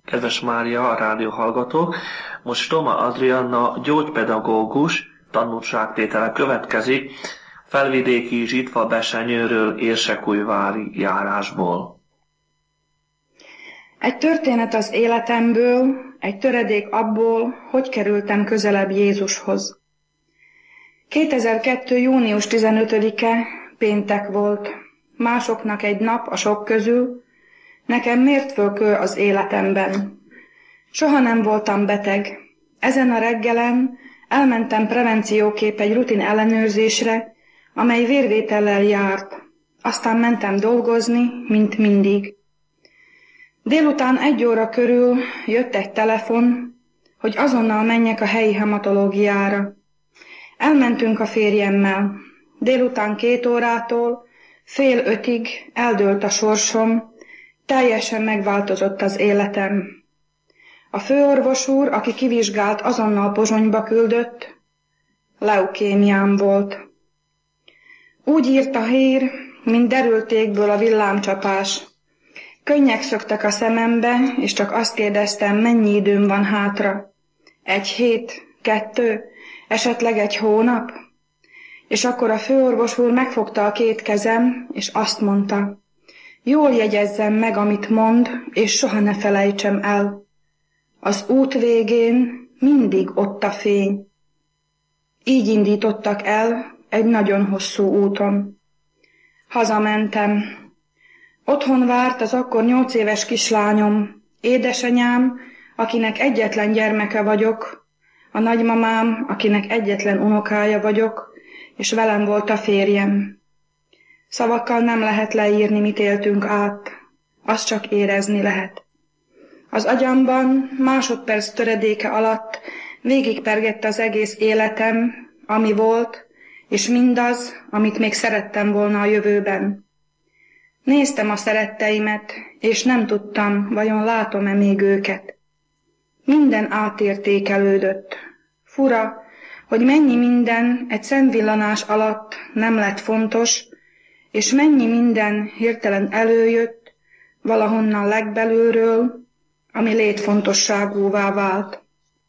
Kedves Mária, a rádióhallgatók! Most Toma Adrianna gyógypedagógus tanúságtétele következik Felvidéki Zsitva-Besenyőről Érsekújvári járásból. Egy történet az életemből, egy töredék abból, hogy kerültem közelebb Jézushoz. 2002. június 15-e péntek volt. Másoknak egy nap a sok közül, nekem mértfölkő az életemben. Soha nem voltam beteg. Ezen a reggelen elmentem prevencióképp egy rutin ellenőrzésre, amely vérvétellel járt. Aztán mentem dolgozni, mint mindig. Délután 1 óra körül jött egy telefon, hogy azonnal menjek a helyi hematológiára. Elmentünk a férjemmel. Délután 2 órától 4:30 eldőlt a sorsom, teljesen megváltozott az életem. A főorvos úr, aki kivizsgált, azonnal Pozsonyba küldött, leukémiám volt. Úgy írt a hír, mint derültékből a villámcsapás. Könnyek szöktek a szemembe, és csak azt kérdeztem, mennyi időm van hátra. 1 hét, 2, esetleg 1 hónap? És akkor a főorvos úr megfogta a 2 kezem, és azt mondta, jól jegyezzem meg, amit mond, és soha ne felejtsem el. Az út végén mindig ott a fény. Így indítottak el egy nagyon hosszú úton. Hazamentem. Otthon várt az akkor 8 éves kislányom, édesanyám, akinek egyetlen gyermeke vagyok, a nagymamám, akinek egyetlen unokája vagyok, és velem volt a férjem. Szavakkal nem lehet leírni, mit éltünk át, azt csak érezni lehet. Az agyamban másodperc töredéke alatt végigpergett az egész életem, ami volt, és mindaz, amit még szerettem volna a jövőben. Néztem a szeretteimet, és nem tudtam, vajon látom-e még őket. Minden átértékelődött. Fura, hogy mennyi minden egy szemvillanás alatt nem lett fontos, és mennyi minden hirtelen előjött valahonnan legbelülről, ami létfontosságúvá vált.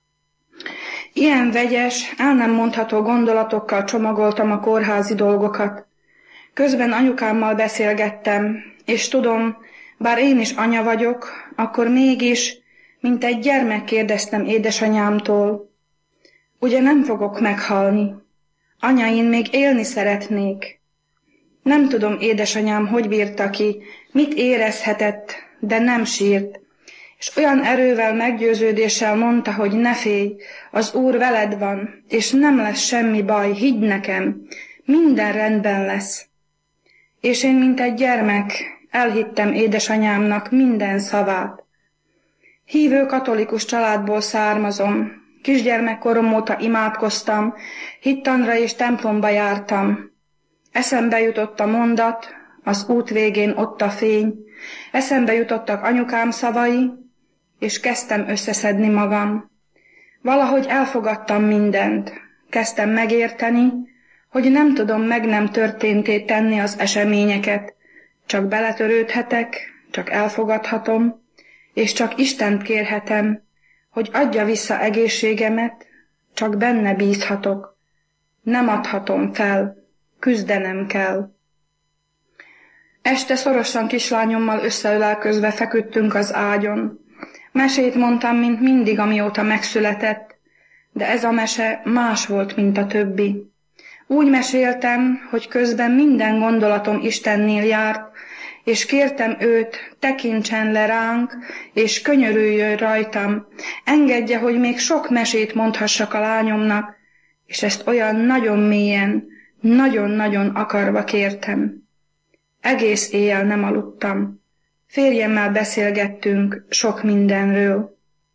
Ilyen vegyes, el nem mondható gondolatokkal csomagoltam a kórházi dolgokat. Közben anyukámmal beszélgettem, és tudom, bár én is anya vagyok, akkor mégis, mint egy gyermek kérdeztem édesanyámtól. Ugye nem fogok meghalni? Anya, én még élni szeretnék. Nem tudom, édesanyám, hogy bírta ki, mit érezhetett, de nem sírt, és olyan erővel, meggyőződéssel mondta, hogy ne félj, az Úr veled van, és nem lesz semmi baj, higgy nekem, minden rendben lesz. És én, mint egy gyermek, elhittem édesanyámnak minden szavát. Hívő katolikus családból származom, kisgyermekkorom óta imádkoztam, hittanra és templomba jártam. Eszembe jutott a mondat, az út végén ott a fény, eszembe jutottak anyukám szavai, és kezdtem összeszedni magam. Valahogy elfogadtam mindent, kezdtem megérteni, hogy nem tudom meg nem történté tenni az eseményeket, csak beletörődhetek, csak elfogadhatom, és csak Istent kérhetem, hogy adja vissza egészségemet, csak benne bízhatok. Nem adhatom fel, küzdenem kell. Este szorosan kislányommal összeölelkezve feküdtünk az ágyon. Mesét mondtam, mint mindig, amióta megszületett, de ez a mese más volt, mint a többi. Úgy meséltem, hogy közben minden gondolatom Istennél járt, és kértem őt, tekintsen le ránk, és könyörüljön rajtam, engedje, hogy még sok mesét mondhassak a lányomnak, és ezt olyan nagyon mélyen, nagyon-nagyon akarva kértem. Egész éjjel nem aludtam. Férjemmel beszélgettünk sok mindenről.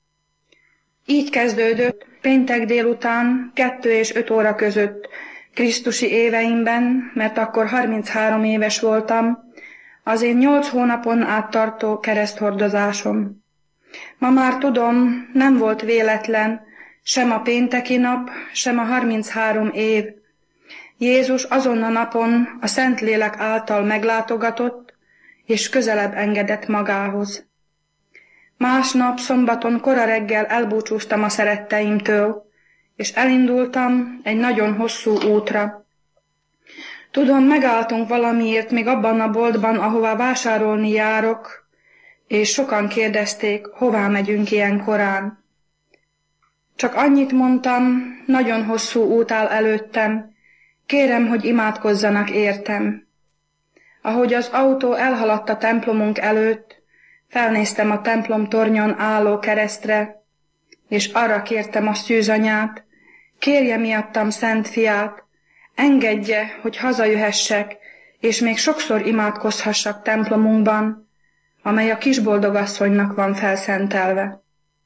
Így kezdődött péntek délután 2 és 5 óra között krisztusi éveimben, mert akkor 33 éves voltam, az én 8 hónapon át tartó kereszthordozásom. Ma már tudom, nem volt véletlen, sem a pénteki nap, sem a 33 év. Jézus azon a napon a Szentlélek által meglátogatott, és közelebb engedett magához. Másnap szombaton kora reggel elbúcsúztam a szeretteimtől, és elindultam egy nagyon hosszú útra. Tudom, megálltunk valamiért még abban a boltban, ahová vásárolni járok, és sokan kérdezték, hová megyünk ilyen korán. Csak annyit mondtam, nagyon hosszú út áll előttem, kérem, hogy imádkozzanak értem. Ahogy az autó elhaladt a templomunk előtt, felnéztem a templom tornyon álló keresztre, és arra kértem a szűzanyát, kérje miattam Szent Fiát, engedje, hogy hazajöhessek, és még sokszor imádkozhassak templomunkban, amely a kisboldogasszonynak van felszentelve.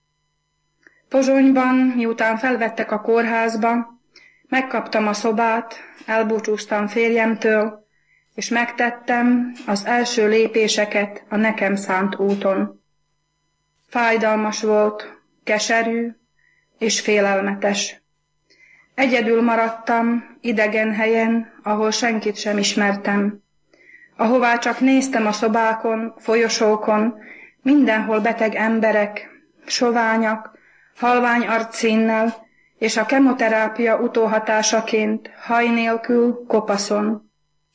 Pozsonyban, miután felvettek a kórházba, megkaptam a szobát, elbúcsúztam férjemtől, és megtettem az első lépéseket a nekem szánt úton. Fájdalmas volt, keserű és félelmetes. Egyedül maradtam, idegen helyen, ahol senkit sem ismertem. Ahová csak néztem a szobákon, folyosókon, mindenhol beteg emberek, soványak, halvány arcszínnel, és a kemoterápia utóhatásaként haj nélkül, kopaszon.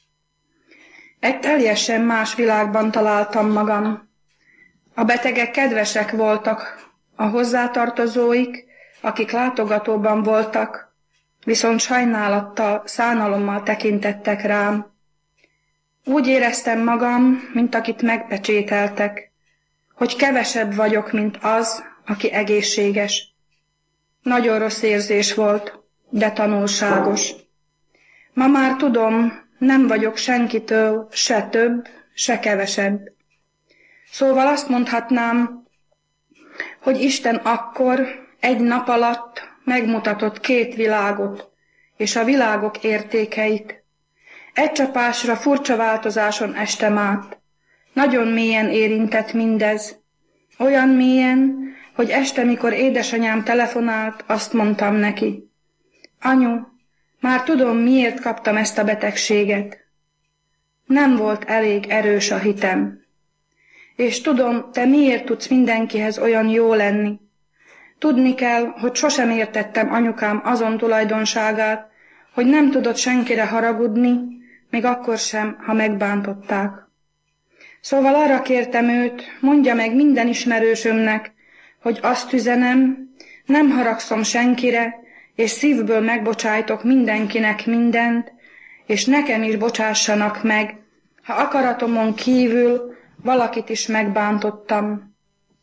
Egy teljesen más világban találtam magam. A betegek kedvesek voltak, a hozzátartozóik, akik látogatóban voltak, viszont sajnálattal, szánalommal tekintettek rám. Úgy éreztem magam, mint akit megpecsételtek, hogy kevesebb vagyok, mint az, aki egészséges. Nagyon rossz érzés volt, de tanulságos. Ma már tudom, nem vagyok senkitől se több, se kevesebb. Szóval azt mondhatnám, hogy Isten akkor egy nap alatt megmutatott két világot, és a világok értékeit. Egy csapásra furcsa változáson estem át. Nagyon mélyen érintett mindez. Olyan mélyen, hogy este, mikor édesanyám telefonált, azt mondtam neki. Anyu, már tudom, miért kaptam ezt a betegséget. Nem volt elég erős a hitem. És tudom, te miért tudsz mindenkihez olyan jó lenni. Tudni kell, hogy sosem értettem anyukám azon tulajdonságát, hogy nem tudott senkire haragudni, még akkor sem, ha megbántották. Szóval arra kértem őt, mondja meg minden ismerősömnek, hogy azt üzenem, nem haragszom senkire, és szívből megbocsájtok mindenkinek mindent, és nekem is bocsássanak meg, ha akaratomon kívül valakit is megbántottam.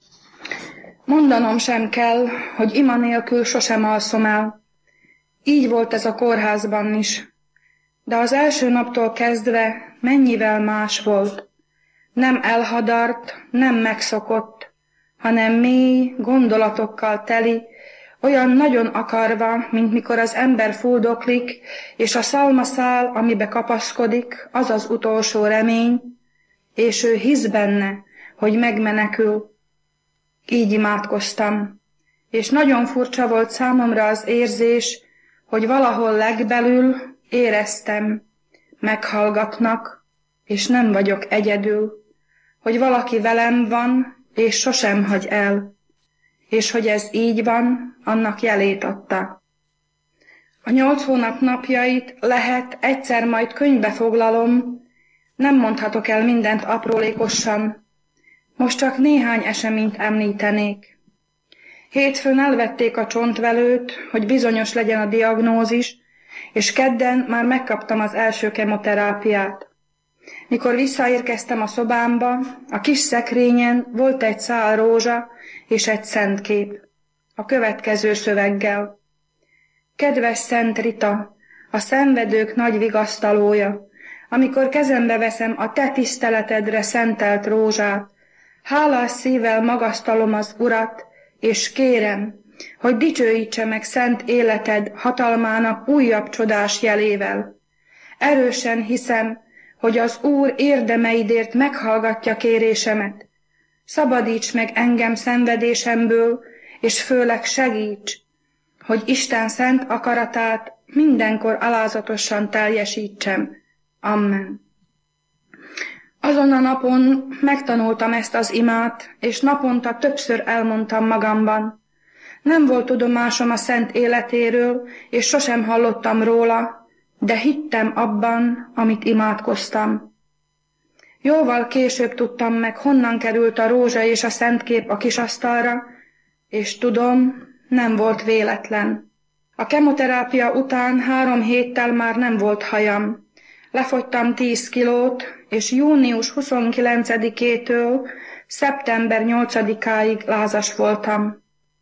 Mondanom sem kell, hogy ima nélkül sosem alszom el. Így volt ez a kórházban is. De az első naptól kezdve mennyivel más volt. Nem elhadart, nem megszokott, hanem mély, gondolatokkal teli, olyan nagyon akarva, mint mikor az ember fuldoklik, és a szalmaszál, amibe kapaszkodik, az az utolsó remény, és ő hisz benne, hogy megmenekül. Így imádkoztam, és nagyon furcsa volt számomra az érzés, hogy valahol legbelül éreztem, meghallgatnak, és nem vagyok egyedül, hogy valaki velem van, és sosem hagy el, és hogy ez így van, annak jelét adta. A 8 hónap napjait lehet egyszer majd könyvbe foglalom, nem mondhatok el mindent aprólékosan, most csak néhány eseményt említenék. Hétfőn elvették a csontvelőt, hogy bizonyos legyen a diagnózis, és kedden már megkaptam az első kemoterápiát. Mikor visszaérkeztem a szobámba, a kis szekrényen volt egy szál rózsa és egy szentkép, a következő szöveggel. Kedves Szent Rita, a szenvedők nagy vigasztalója, amikor kezembe veszem a te tiszteletedre szentelt rózsát, hálás szívvel magasztalom az Urat, és kérem, hogy dicsőítse meg szent életed hatalmának újabb csodás jelével. Erősen hiszem, hogy az Úr érdemeidért meghallgatja kérésemet. Szabadíts meg engem szenvedésemből, és főleg segíts, hogy Isten szent akaratát mindenkor alázatosan teljesítsem. Amen. Azon a napon megtanultam ezt az imát, és naponta többször elmondtam magamban. Nem volt tudomásom a szent életéről, és sosem hallottam róla, de hittem abban, amit imádkoztam. Jóval később tudtam meg, honnan került a rózsa és a szentkép a kisasztalra, és tudom, nem volt véletlen. A kemoterápia után 3 héttel már nem volt hajam. Lefogytam 10 kilót, és június 29-től szeptember 8-áig lázas voltam.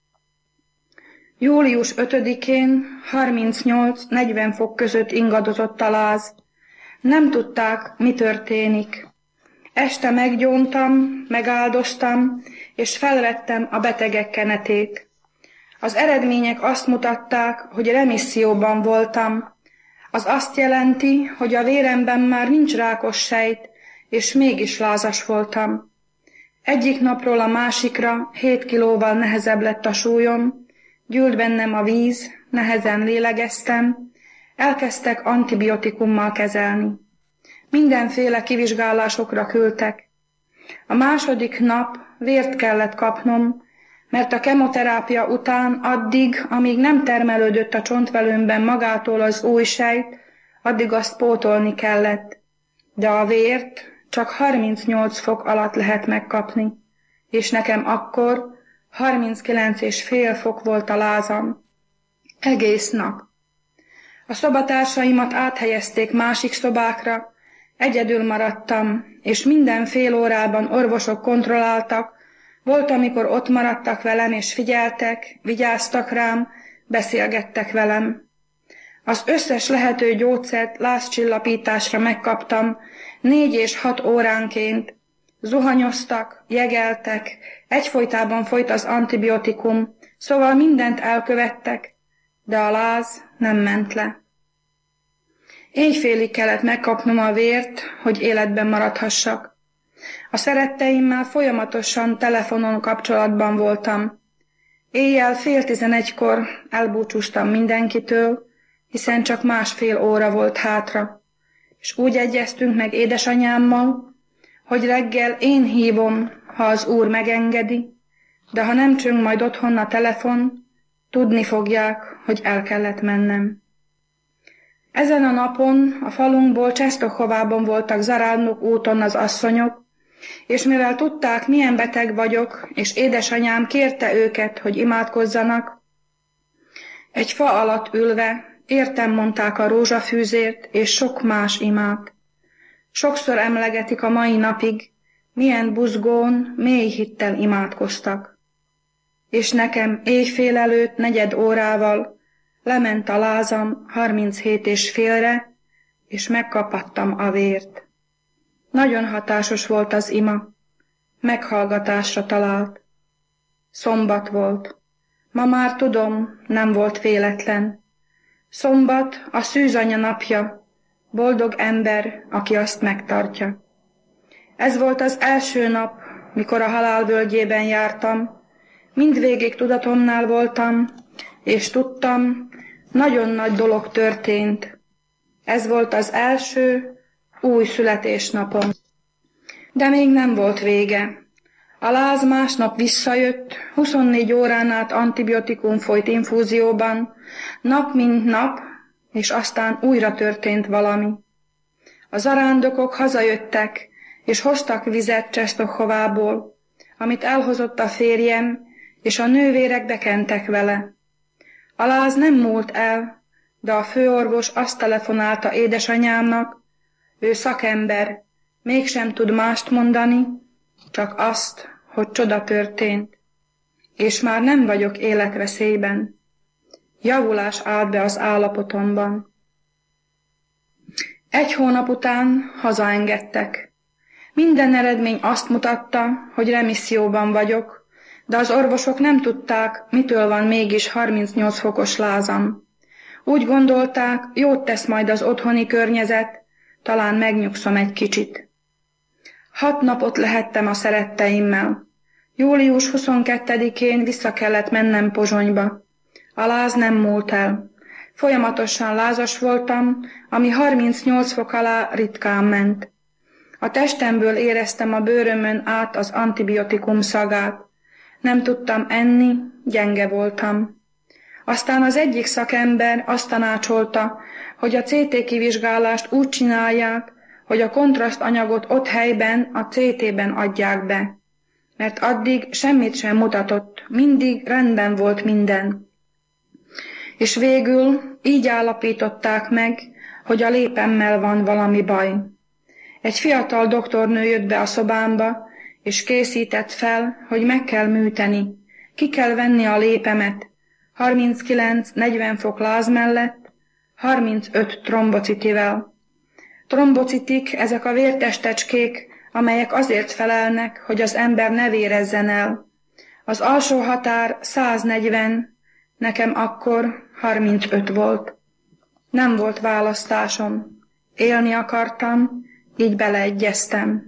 Július 5-én 38-40 fok között ingadozott a láz. Nem tudták, mi történik. Este meggyóntam, megáldoztam, és felvettem a betegek kenetét. Az eredmények azt mutatták, hogy remisszióban voltam. Az azt jelenti, hogy a véremben már nincs rákos sejt, és mégis lázas voltam. Egyik napról a másikra 7 kilóval nehezebb lett a súlyom, gyűlt bennem a víz, nehezen lélegeztem, elkezdtek antibiotikummal kezelni. Mindenféle kivizsgálásokra küldtek. A második nap vért kellett kapnom, mert a kemoterápia után addig, amíg nem termelődött a csontvelőmben magától az új sejt, addig azt pótolni kellett. De a vért csak 38 fok alatt lehet megkapni, és nekem akkor 39,5 fok volt a lázam. Egész nap. A szobatársaimat áthelyezték másik szobákra, egyedül maradtam, és minden fél órában orvosok kontrolláltak. Volt, amikor ott maradtak velem, és figyeltek, vigyáztak rám, beszélgettek velem. Az összes lehető gyógyszert lázcsillapításra megkaptam, 4 és 6 óránként. Zuhanyoztak, jegeltek, egyfolytában folyt az antibiotikum, szóval mindent elkövettek, de a láz nem ment le. Éjfélig kellett megkapnom a vért, hogy életben maradhassak. A szeretteimmel folyamatosan telefonon kapcsolatban voltam. Éjjel 10:30-kor elbúcsúztam mindenkitől, hiszen csak 1,5 óra volt hátra, és úgy egyeztünk meg édesanyámmal, hogy reggel én hívom, ha az Úr megengedi, de ha nem csöng majd otthon a telefon, tudni fogják, hogy el kellett mennem. Ezen a napon a falunkból Czestochowában voltak Zarándok úton az asszonyok, és mivel tudták, milyen beteg vagyok, és édesanyám kérte őket, hogy imádkozzanak, egy fa alatt ülve értem mondták a rózsafűzért és sok más imát. Sokszor emlegetik a mai napig, milyen buzgón, mély hittel imádkoztak. És nekem éjfél előtt 4 órával lement a lázam 37,5-re, és megkapattam a vért. Nagyon hatásos volt az ima, meghallgatásra talált. Szombat volt. Ma már tudom, nem volt véletlen. Szombat a szűzanya napja, boldog ember, aki azt megtartja. Ez volt az első nap, mikor a halál völgyében jártam. Mindvégig tudatomnál voltam, és tudtam, nagyon nagy dolog történt. Ez volt az első új születésnapom. De még nem volt vége. A láz másnap visszajött, 24 órán át antibiotikum folyt infúzióban, nap mint nap, és aztán újra történt valami. A zarándokok hazajöttek, és hoztak vizet Czestochovából, amit elhozott a férjem, és a nővérek bekentek vele. A láz nem múlt el, de a főorvos azt telefonálta édesanyámnak, ő szakember, mégsem tud mást mondani, csak azt, hogy csoda történt, és már nem vagyok életveszélyben. Javulás állt be az állapotomban. 1 hónap után hazaengedtek. Minden eredmény azt mutatta, hogy remisszióban vagyok, de az orvosok nem tudták, mitől van mégis 38 fokos lázam. Úgy gondolták, jót tesz majd az otthoni környezet, talán megnyugszom egy kicsit. 6 napot lehettem a szeretteimmel. Július 22-én vissza kellett mennem Pozsonyba. A láz nem múlt el. Folyamatosan lázas voltam, ami 38 fok alá ritkán ment. A testemből éreztem a bőrömön át az antibiotikum szagát. Nem tudtam enni, gyenge voltam. Aztán az egyik szakember azt tanácsolta, hogy a CT kivizsgálást úgy csinálják, hogy a kontrasztanyagot ott helyben, a CT-ben adják be. Mert addig semmit sem mutatott, mindig rendben volt minden. És végül így állapították meg, hogy a lépemmel van valami baj. Egy fiatal doktornő jött be a szobámba, és készített fel, hogy meg kell műteni. Ki kell venni a lépemet, 39-40 fok láz mellett, 35 trombocitivel. Trombocitik ezek a vértestecskék, amelyek azért felelnek, hogy az ember ne vérezzen el. Az alsó határ 140, nekem akkor 35 volt. Nem volt választásom. Élni akartam, így beleegyeztem.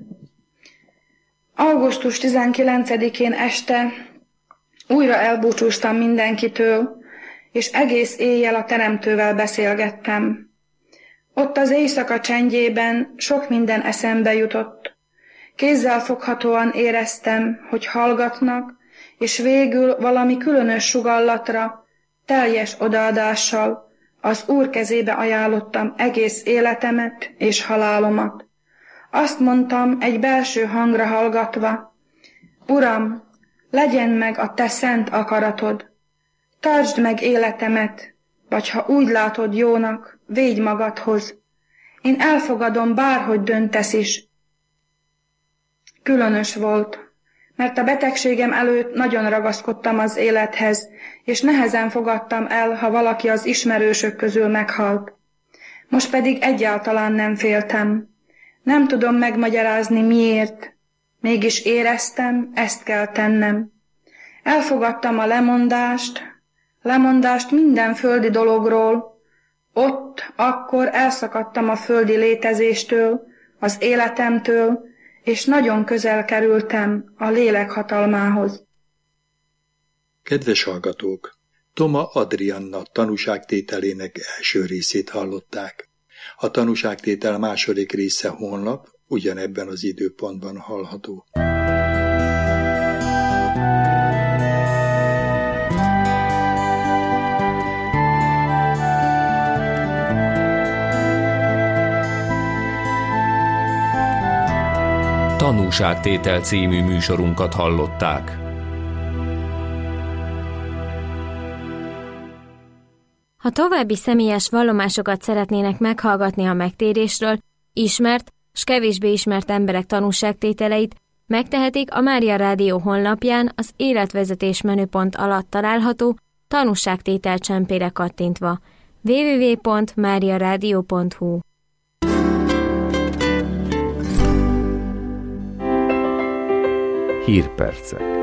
Augusztus 19-én este újra elbúcsúztam mindenkitől, és egész éjjel a teremtővel beszélgettem. Ott az éjszaka csendjében sok minden eszembe jutott. Kézzelfoghatóan éreztem, hogy hallgatnak, és végül valami különös sugallatra, teljes odaadással az Úr kezébe ajánlottam egész életemet és halálomat. Azt mondtam egy belső hangra hallgatva, Uram, legyen meg a te szent akaratod. Tartsd meg életemet, vagy ha úgy látod jónak, védj magadhoz. Én elfogadom, bárhogy döntesz is. Különös volt, mert a betegségem előtt nagyon ragaszkodtam az élethez, és nehezen fogadtam el, ha valaki az ismerősök közül meghalt. Most pedig egyáltalán nem féltem. Nem tudom megmagyarázni miért. Mégis éreztem, ezt kell tennem. Elfogadtam a lemondást minden földi dologról. Ott, akkor elszakadtam a földi létezéstől, az életemtől, és nagyon közel kerültem a lélek hatalmához. Kedves hallgatók! Toma Adrianna tanúságtételének első részét hallották. A tanúságtétel második része holnap, ugyanebben az időpontban hallható. Tanúságtétel című műsorunkat hallották. Ha további személyes vallomásokat szeretnének meghallgatni a megtérésről, ismert s kevésbé ismert emberek tanúságtételeit, megtehetik a Mária Rádió honlapján az életvezetés menüpont alatt található tanúságtétel csempére kattintva. www.mariaradio.hu. Hírpercek.